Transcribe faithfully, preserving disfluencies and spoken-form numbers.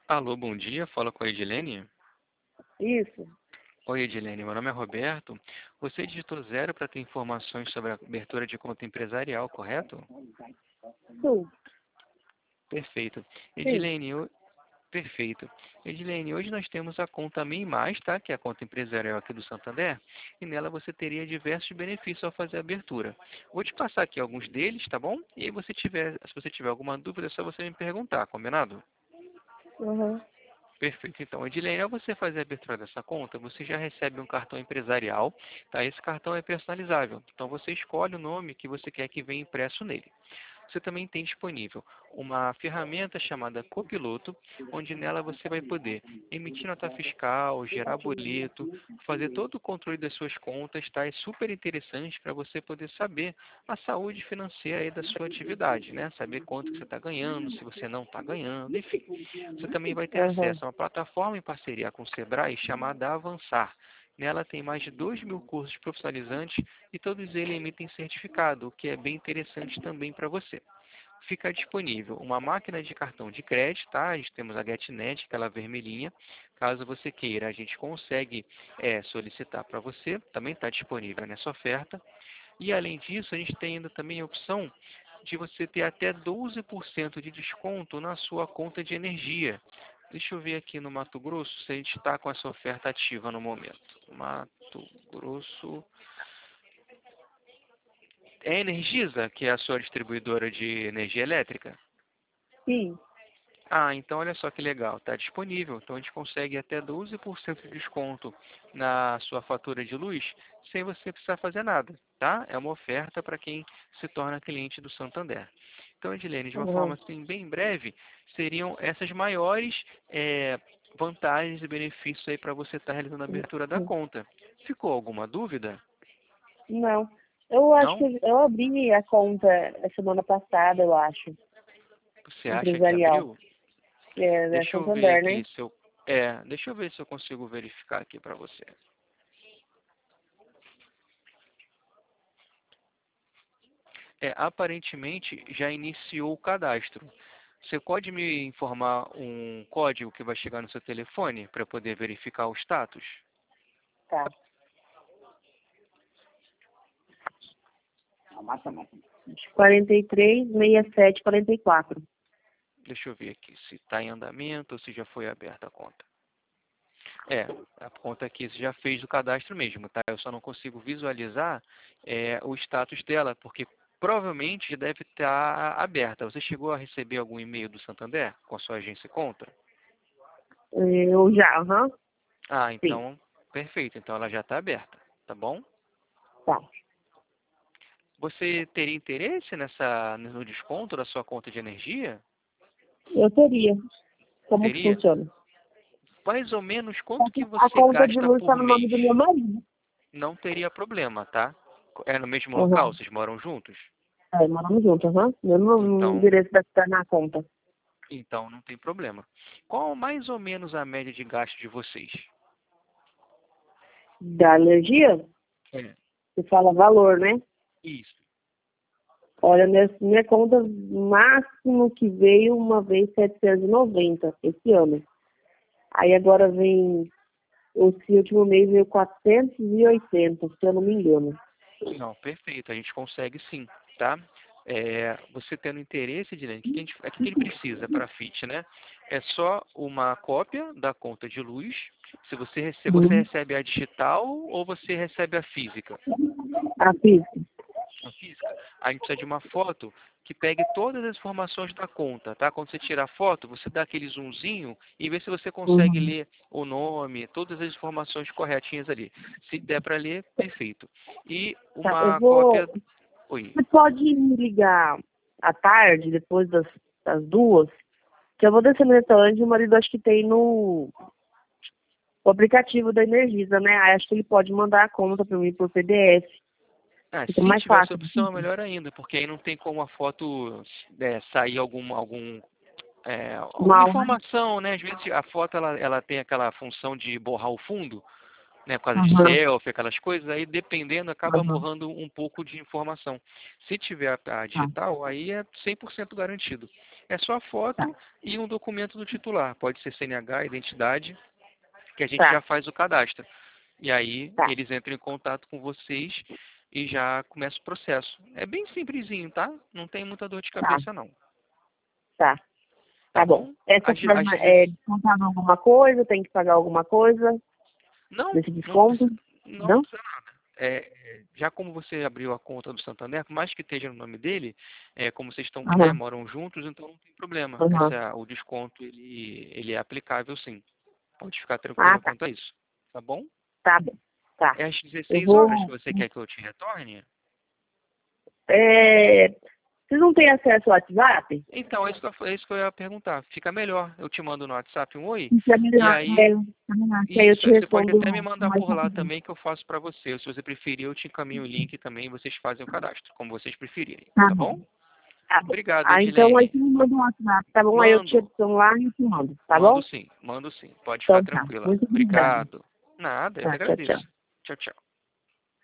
Alô, bom dia. Fala com a Edilene. Isso. Oi, Edilene. Meu nome é Roberto. Você digitou zero para ter informações sobre a abertura de conta empresarial, correto? Sim. Perfeito. Sim. Edilene, eu... perfeito. Edilene, hoje nós temos a conta Min Mais, tá? Que é a conta empresarial aqui do Santander. E nela você teria diversos benefícios ao fazer a abertura. Vou te passar aqui alguns deles, tá bom? E aí você tiver, se você tiver alguma dúvida, é só você me perguntar, combinado? Uhum. Perfeito. Então, Edilene, ao você fazer a abertura dessa conta, você já recebe um cartão empresarial, tá? Esse cartão é personalizável. Então, você escolhe o nome que você quer que venha impresso nele. Você também tem disponível uma ferramenta chamada Copiloto, onde nela você vai poder emitir nota fiscal, gerar boleto, fazer todo o controle das suas contas, tá? É super interessante para você poder saber a saúde financeira aí da sua atividade, né? Saber quanto que você está ganhando, se você não está ganhando, enfim. Você também vai ter Uhum. acesso a uma plataforma em parceria com o Sebrae chamada Avançar. Nela tem mais de dois mil cursos profissionalizantes e todos eles emitem certificado, o que é bem interessante também para você. Fica disponível uma máquina de cartão de crédito, tá? A gente temos a GetNet, aquela vermelhinha. Caso você queira, a gente consegue é, solicitar para você, também está disponível nessa oferta. E além disso, a gente tem ainda também a opção de você ter até doze por cento de desconto na sua conta de energia. Deixa eu ver aqui no Mato Grosso se a gente está com essa oferta ativa no momento. Mato Grosso. É a Energisa, que é a sua distribuidora de energia elétrica? Sim. Ah, então olha só que legal, está disponível. Então a gente consegue até doze por cento de desconto na sua fatura de luz sem você precisar fazer nada, tá? É uma oferta para quem se torna cliente do Santander. Então, Edilene, de uma forma Uhum. assim bem breve, seriam essas maiores eh, vantagens e benefícios aí para você estar realizando a abertura da conta. Ficou alguma dúvida? Não. Eu acho Não? que eu abri a conta a semana passada, eu acho, Você acha que empresarial. abriu? É da Deixa eu ver Santander, né? aqui se eu... É, deixa eu ver se eu consigo verificar aqui para você. É, aparentemente já iniciou o cadastro. Você pode me informar um código que vai chegar no seu telefone para eu poder verificar o status? Tá. quarenta e três, sessenta e sete, quarenta e quatro. Deixa eu ver aqui se está em andamento ou se já foi aberta a conta. É, a conta aqui você já fez o cadastro mesmo, tá? Eu só não consigo visualizar é, o status dela, porque provavelmente já deve estar aberta. Você chegou a receber algum e-mail do Santander com a sua agência e conta? Eu já, aham. Ah, Sim. então, perfeito. Então ela já está aberta, tá bom? Tá. Você teria interesse nessa, no desconto da sua conta de energia? Eu teria. Como que Teria? funciona? Mais ou menos Só quanto que que a você conta de gasta luz está por no nome mês? do meu marido. Não teria problema, tá? É no mesmo local? Uhum. Vocês moram juntos? É, moramos juntos, aham. Mesmo Então, endereço deve estar na conta. então não tem problema. Qual mais ou menos a média de gasto de vocês? Da alergia, É. você fala valor, né? Isso. Olha, minha, minha conta máximo que veio uma vez setecentos e noventa esse ano. Aí agora vem, esse último mês veio quatrocentos e oitenta se eu não me engano. Não, perfeito. A gente consegue sim, tá? É, você tendo interesse, Dilene, o que, que, a gente, o que, que ele precisa para a FIT, né? É só uma cópia da conta de luz. Se você recebe, você Uhum. recebe a digital ou você recebe a física? A física. A física. A gente precisa de uma foto que pegue todas as informações da conta, tá? Quando você tira a foto, você dá aquele zoomzinho e vê se você consegue Uhum. ler o nome, todas as informações corretinhas ali. Se der para ler, perfeito. E Tá, eu uma vou. cópia... Oi. Você pode me ligar à tarde, depois das, das duas, que eu vou descer no restaurante e o marido acho que tem no o aplicativo da Energisa, né? Aí acho que ele pode mandar a conta para mim por P D F. Ah, Fica se mais tiver essa fácil. opção, é melhor ainda, porque aí não tem como a foto é, sair algum, algum, é, alguma Mal, né? informação, né? Às vezes a foto ela, ela tem aquela função de borrar o fundo. né, por causa de Uhum. selfie, aquelas coisas, aí dependendo acaba Uhum. morrendo um pouco de informação. Se tiver a, a Tá, digital, aí é cem por cento garantido. É só a tá, foto e um documento do titular. Pode ser C N H, identidade, que a gente já tá, faz o cadastro. E aí tá, eles entram em contato com vocês e já começa o processo. É bem simplesinho, tá? Não tem muita dor de tá, cabeça não. tá. Tá Tá bom. bom? Essa Às, às forma vezes... é descontado alguma coisa? Tem que pagar alguma coisa Não, desse não desconto? precisa, não Não? precisa nada. É, é, já como você abriu a conta do Santander, por mais que esteja no nome dele, é, como vocês estão, né, Aham, moram juntos, então não tem problema. aham. Essa, o desconto ele, ele é aplicável sim. Pode ficar Ah, tranquila tá. quanto a isso. Tá bom? Tá bom. Tá. É às Eu dezesseis horas que vou. você quer que eu te retorne? É... Vocês não têm acesso ao WhatsApp? Então, é isso, que eu, é isso que eu ia perguntar. Fica melhor. Eu te mando no WhatsApp um oi, Isso é e melhor. É, aí, é melhor. Que aí eu isso, te aí você pode respondo até me mandar mais por lá rapidinho. também que eu faço para você. Ou se você preferir, eu te encaminho o link também e vocês fazem o cadastro, como vocês preferirem. Tá Tá bom. bom? Tá bom. Obrigado, Ah, então aí Edilene. você me manda um WhatsApp, tá bom? Aí eu te Mando, adiciono lá e te mando, tá mando bom? sim, mando sim. Pode ficar Então tá. tranquila. Muito obrigada. Obrigado. Nada, eu que Tá, tchau, tchau. agradeço. Tchau, tchau.